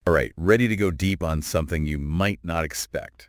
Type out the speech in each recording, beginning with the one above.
All right, ready to go deep on something you might not expect.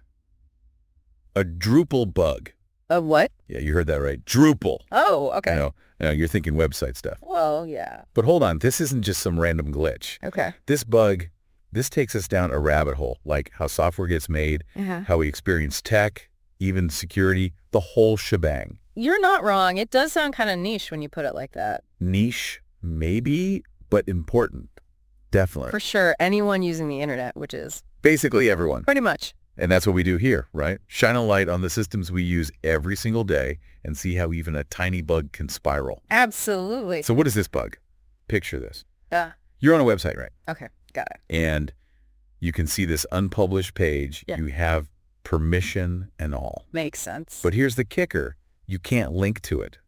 A Drupal bug. A what? Yeah, you heard that right. Drupal. Oh, okay. I know, you're thinking website stuff. Well, yeah. But hold on, this isn't just some random glitch. Okay. This takes us down a rabbit hole, like how software gets made, how we experience tech, even security, the whole shebang. You're not wrong. It does sound kind of niche when you put it like that. Niche, maybe, but important. Definitely. For sure. Anyone using the internet, which is Basically everyone. pretty much. And that's what we do here, right? Shine a light on the systems we use every single day and see how even a tiny bug can spiral. Absolutely. So what is this bug? Picture this. Yeah. You're on a website, right? Okay. Got it. And you can see this unpublished page. Yeah. You have permission and all. Makes sense. But here's the kicker. You can't link to it.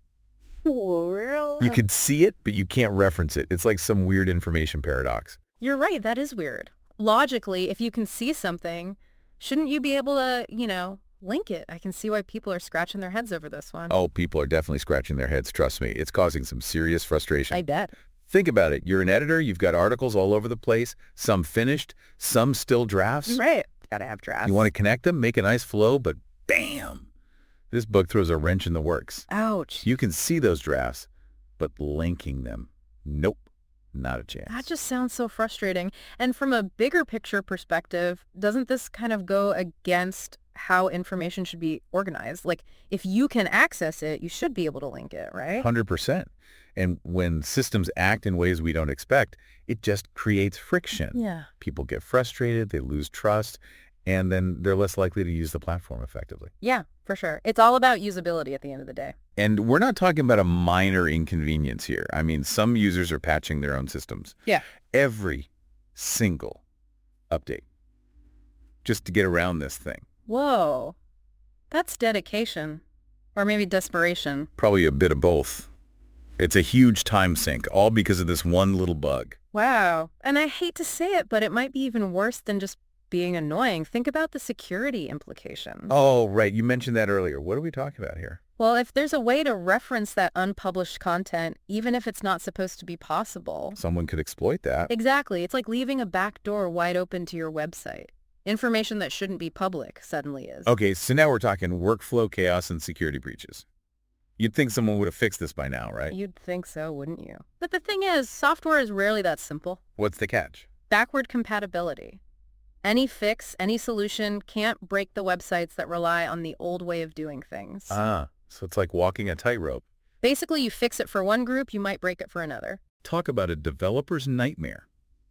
Really? You could see it, but you can't reference it. It's like some weird information paradox. You're right. That is weird. Logically, if you can see something, shouldn't you be able to, link it? I can see why people are scratching their heads over this one. Oh, people are definitely scratching their heads. Trust me. It's causing some serious frustration. I bet. Think about it. You're an editor. You've got articles all over the place, some finished, some still drafts. Right. Gotta have drafts. You want to connect them, make a nice flow, but bam! This bug throws a wrench in the works. Ouch. You can see those drafts, but linking them, nope, not a chance. That just sounds so frustrating. And from a bigger picture perspective, doesn't this kind of go against how information should be organized? Like, if you can access it, you should be able to link it, right? 100%. And when systems act in ways we don't expect, it just creates friction. Yeah. People get frustrated, they lose trust, and then they're less likely to use the platform effectively. Yeah, for sure. It's all about usability at the end of the day. And we're not talking about a minor inconvenience here. I mean, some users are patching their own systems. Yeah. Every single update just to get around this thing. Whoa. That's dedication. Or maybe desperation. Probably a bit of both. It's a huge time sink, all because of this one little bug. Wow. And I hate to say it, but it might be even worse than just being annoying. Think about the security implications. Oh, right. You mentioned that earlier. What are we talking about here? Well, if there's a way to reference that unpublished content, even if it's not supposed to be possible. Someone could exploit that. Exactly. It's like leaving a back door wide open to your website. Information that shouldn't be public suddenly is. Okay, so now we're talking workflow chaos and security breaches. You'd think someone would have fixed this by now, right? You'd think so, wouldn't you? But the thing is, software is rarely that simple. What's the catch? Backward compatibility. Any fix, any solution can't break the websites that rely on the old way of doing things. Ah, so it's like walking a tightrope. Basically, you fix it for one group, you might break it for another. Talk about a developer's nightmare.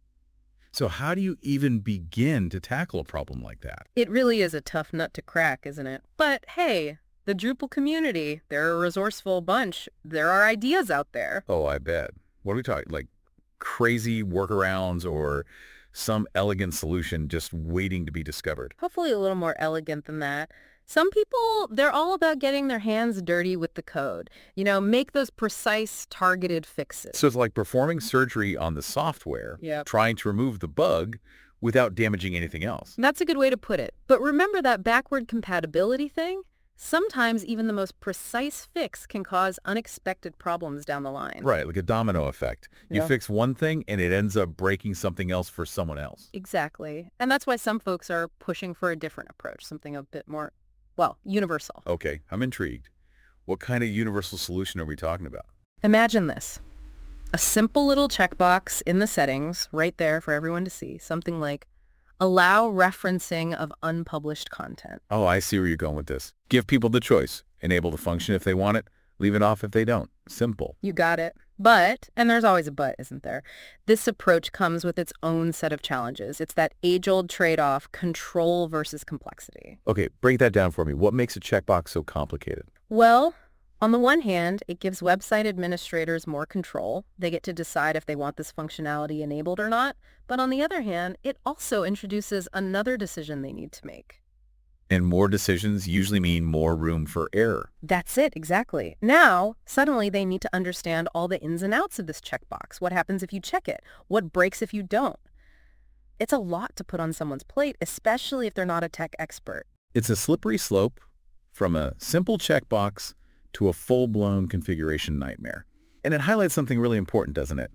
So how do you even begin to tackle a problem like that? It really is a tough nut to crack, isn't it? But hey, the Drupal community, they're a resourceful bunch. There are ideas out there. Oh, I bet. What are we talking? Like crazy workarounds or some elegant solution just waiting to be discovered? Hopefully a little more elegant than that. Some people, they're all about getting their hands dirty with the code. Make those precise, targeted fixes. So it's like performing surgery on the software, Yep. trying to remove the bug without damaging anything else. That's a good way to put it. But remember that backward compatibility thing? Sometimes even the most precise fix can cause unexpected problems down the line. Right, like a domino effect. You Yeah. fix one thing and it ends up breaking something else for someone else. Exactly. And that's why some folks are pushing for a different approach, something a bit more, universal. Okay, I'm intrigued. What kind of universal solution are we talking about? Imagine this. A simple little checkbox in the settings, right there for everyone to see. Something like, allow referencing of unpublished content. Oh, I see where you're going with this. Give people the choice. Enable the function if they want it. Leave it off if they don't. Simple. You got it. But, and there's always a but, isn't there? This approach comes with its own set of challenges. It's that age-old trade-off, control versus complexity. Okay, break that down for me. What makes a checkbox so complicated? Well, on the one hand, it gives website administrators more control. They get to decide if they want this functionality enabled or not. But on the other hand, it also introduces another decision they need to make. And more decisions usually mean more room for error. That's it, exactly. Now, suddenly they need to understand all the ins and outs of this checkbox. What happens if you check it? What breaks if you don't? It's a lot to put on someone's plate, especially if they're not a tech expert. It's a slippery slope from a simple checkbox to a full-blown configuration nightmare. And it highlights something really important, doesn't it?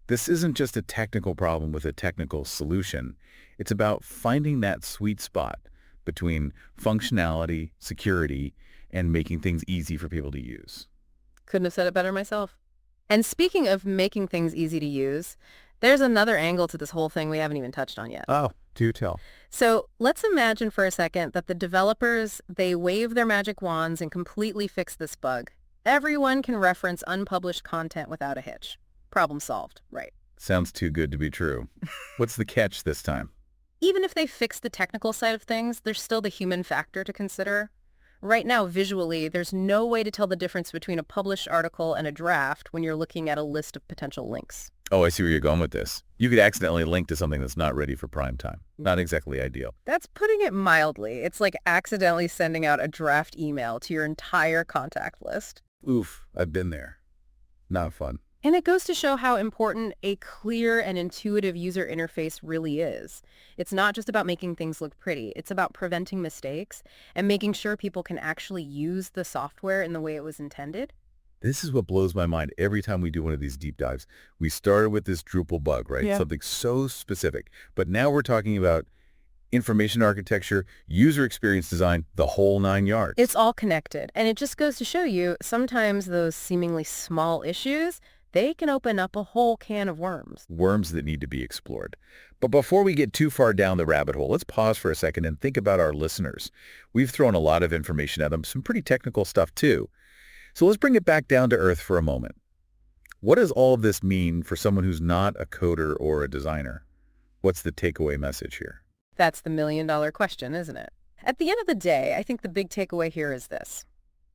This isn't just a technical problem with a technical solution. It's about finding that sweet spot between functionality, security, and making things easy for people to use. Couldn't have said it better myself. And speaking of making things easy to use, there's another angle to this whole thing we haven't even touched on yet. Oh, do tell. So let's imagine for a second that the developers, they wave their magic wands and completely fix this bug. Everyone can reference unpublished content without a hitch. Problem solved, right? Sounds too good to be true. What's the catch this time? Even if they fix the technical side of things, there's still the human factor to consider. Right now, visually, there's no way to tell the difference between a published article and a draft when you're looking at a list of potential links. Oh, I see where you're going with this. You could accidentally link to something that's not ready for prime time. Not exactly ideal. That's putting it mildly. It's like accidentally sending out a draft email to your entire contact list. Oof, I've been there. Not fun. And it goes to show how important a clear and intuitive user interface really is. It's not just about making things look pretty. It's about preventing mistakes and making sure people can actually use the software in the way it was intended. This is what blows my mind every time we do one of these deep dives. We started with this Drupal bug, right? Yeah. Something so specific. But now we're talking about information architecture, user experience design, the whole 9 yards. It's all connected. And it just goes to show you sometimes those seemingly small issues, they can open up a whole can of worms. Worms that need to be explored. But before we get too far down the rabbit hole, let's pause for a second and think about our listeners. We've thrown a lot of information at them, some pretty technical stuff too. So let's bring it back down to earth for a moment. What does all of this mean for someone who's not a coder or a designer? What's the takeaway message here? That's the million-dollar question, isn't it? At the end of the day, I think the big takeaway here is this.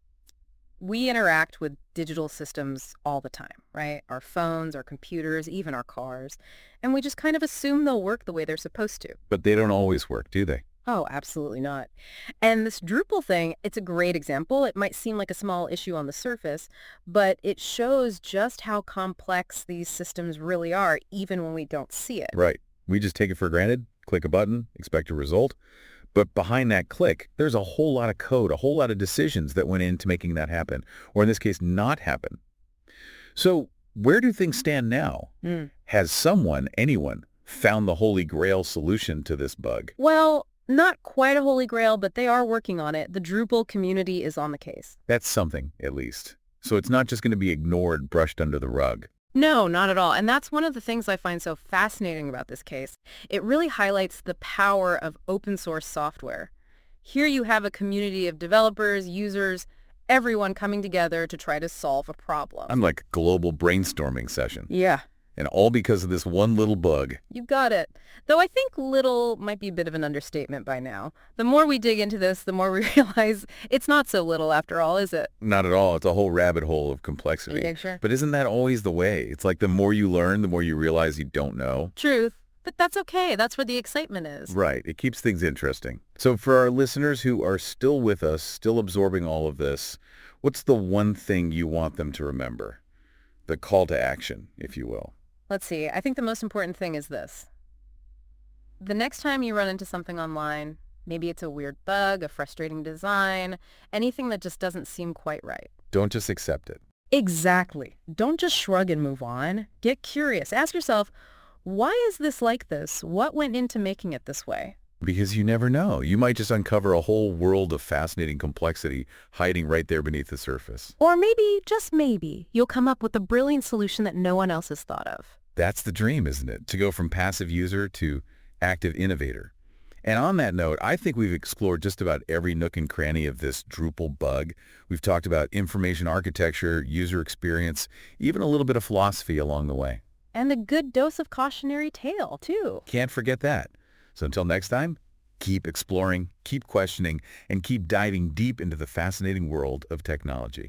We interact with digital systems all the time, right? Our phones, our computers, even our cars. And we just kind of assume they'll work the way they're supposed to. But they don't always work, do they? Oh, absolutely not. And this Drupal thing, it's a great example. It might seem like a small issue on the surface, but it shows just how complex these systems really are, even when we don't see it. Right. We just take it for granted, click a button, expect a result. But behind that click, there's a whole lot of code, a whole lot of decisions that went into making that happen, or in this case, not happen. So where do things stand now? Has someone, anyone, found the holy grail solution to this bug? Well, not quite a holy grail, but they are working on it. The Drupal community is on the case. That's something, at least. So it's not just going to be ignored, brushed under the rug. No, not at all. And that's one of the things I find so fascinating about this case. It really highlights the power of open source software. Here you have a community of developers, users, everyone coming together to try to solve a problem. I'm like a global brainstorming session. Yeah. And all because of this one little bug. You got it. Though I think little might be a bit of an understatement by now. The more we dig into this, the more we realize it's not so little after all, is it? Not at all. It's a whole rabbit hole of complexity. Yeah, sure. But isn't that always the way? It's like the more you learn, the more you realize you don't know. Truth. But that's okay. That's where the excitement is. Right. It keeps things interesting. So for our listeners who are still with us, still absorbing all of this, what's the one thing you want them to remember? The call to action, if you will. Let's see. I think the most important thing is this. The next time you run into something online, maybe it's a weird bug, a frustrating design, anything that just doesn't seem quite right. Don't just accept it. Exactly. Don't just shrug and move on. Get curious. Ask yourself, why is this like this? What went into making it this way? Because you never know. You might just uncover a whole world of fascinating complexity hiding right there beneath the surface. Or maybe, just maybe, you'll come up with a brilliant solution that no one else has thought of. That's the dream, isn't it? To go from passive user to active innovator. And on that note, I think we've explored just about every nook and cranny of this Drupal bug. We've talked about information architecture, user experience, even a little bit of philosophy along the way. And a good dose of cautionary tale, too. Can't forget that. So until next time, keep exploring, keep questioning, and keep diving deep into the fascinating world of technology.